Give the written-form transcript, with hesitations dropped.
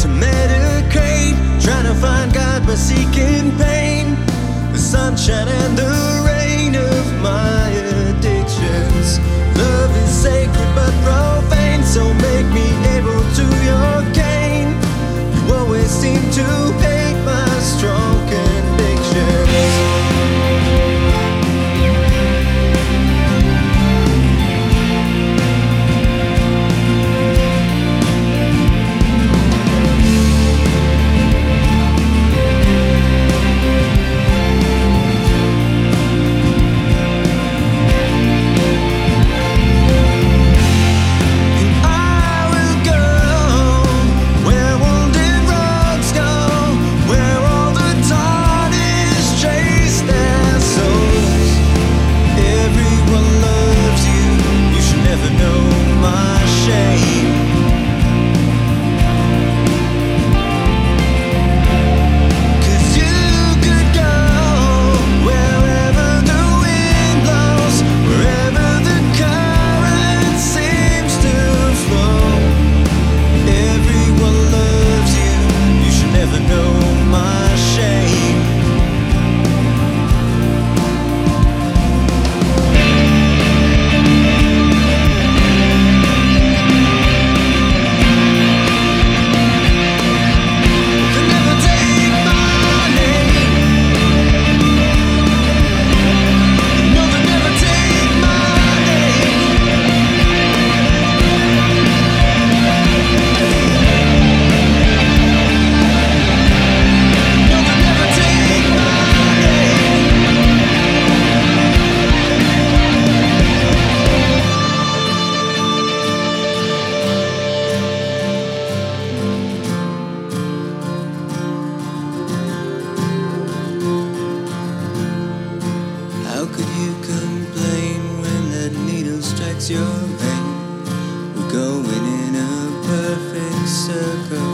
to medicate, trying to find God but seeking pain. The sunshine and the rain of my addictions. Love is sacred but profane, so make me able to your gain. You always seem to hate my strong convictions. How could you complain when that needle strikes your vein? We're going in a perfect circle.